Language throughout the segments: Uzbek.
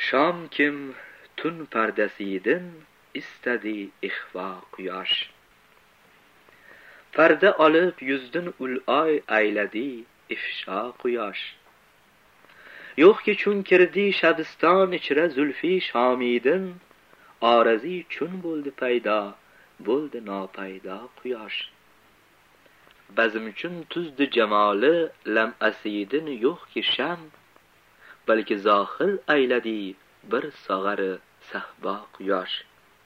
shom kim tun pardasiydin istadi ihvo quyosh. Parda olib yuzdin ul oy ayladi ifsho quyosh. Yo'qki chun kirdi shabiston ichra zulfi shomidin, orazi chun bo'ldi paydo, bo'ldi nopaydo quyosh. Bazm chun tuzdi jamoli lam'asidin yo'qki sham, balki zohir ayladi bir sog'ari sahbo quyosh.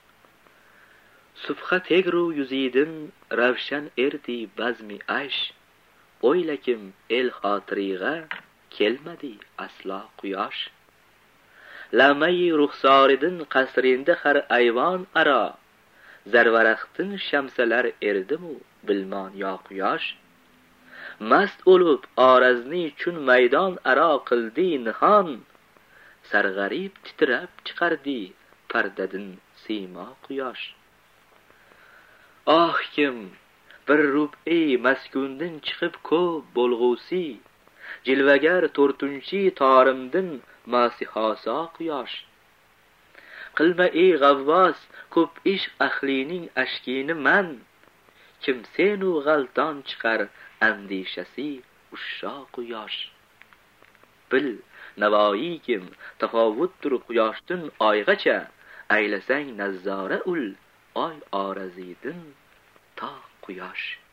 Subha tegru yuzidin ravshan erdi bazmi aysh, o'ylakim el xotiriga kelmadi aslo quyosh. Lamai ruxsoridin qasrinda har ayvon aro, zarvaraxtin shamsalar erdimu bilmon yo quyosh. Mast o'lib orazni chun maydon aro qildi nihon, sarg'arib titrab chiqardi pardadin siymo quyosh. Oh kim bir rub'i maskundin chiqib ko'p bo'lg'usi, jilvagar to'rtunchi torimdin masihoso quyosh. Qilma ey g'avvos ko'p ishq ahlining ashkini man, kim senu g'alton chiqar andishasi ushsho quyosh. Bil navoiy kim tafovutdir quyoshdan oygacha, aylasang nazzora ul oy orazidin to quyosh.